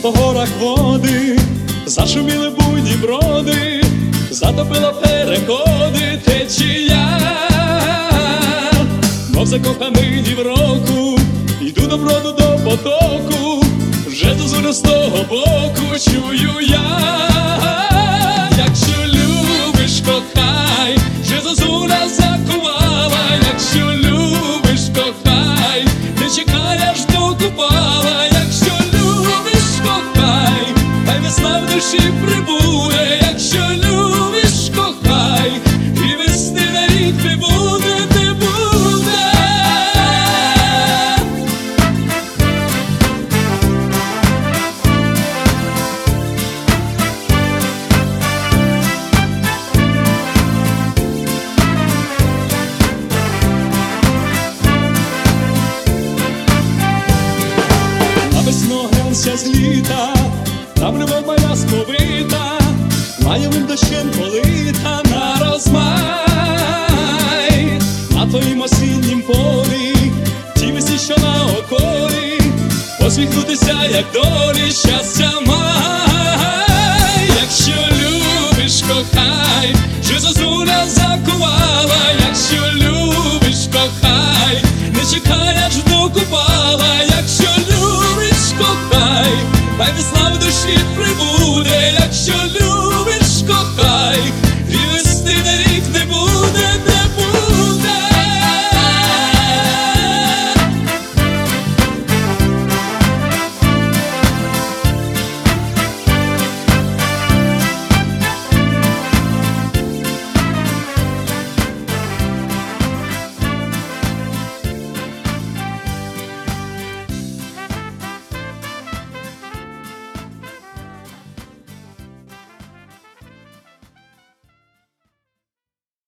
по горах води, зашуміли буйні броди, затопила переходи течія, мов закоханий в року, йду до броду до потоку, вже зозулю з того боку чую я. Якщо любиш, кохай, вже зозуля закувала, якщо любиш, кохай, не чекай аж до Купала, якщо любиш, кохай, хай весна в душі прибуде, якщо любиш, кохай, і весни на рік не буде, не буде. Весно грался з літа, там любов моя сповита, маєвим дощем полита на розмай. На твоїм осіннім полі, ті весні, що на околі, посміхнутися, як долі, щастя май. Якщо любиш, кохай,